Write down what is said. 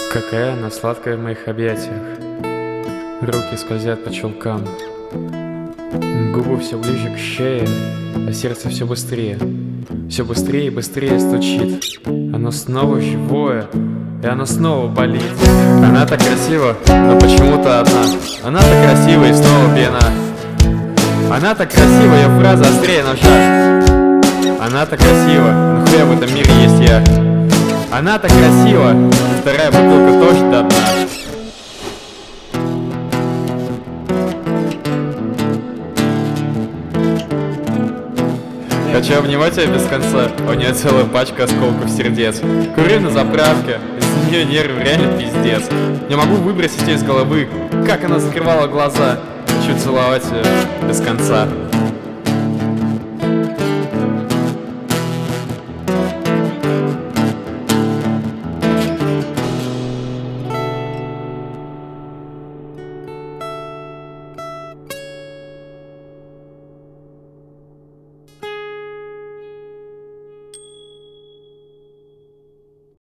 Какая она сладкая в моих объятиях. Руки скользят по чулкам, губы все ближе к шее, а сердце все быстрее и быстрее стучит. Оно снова живое, и оно снова болит. Она так красива, но почему-то одна. Она так красива и снова пьяна. Она так красива, ее фраза острее ножа. Она так красива, но хуя в этом мире есть я. Она так красива, вторая бутылка точно до дна. Хочу обнимать ее без конца, у нее целая пачка осколков сердец. Курю на заправке, из нее нервы реально пиздец. Не могу выбросить ее из головы, как она закрывала глаза. Хочу целовать ее без конца.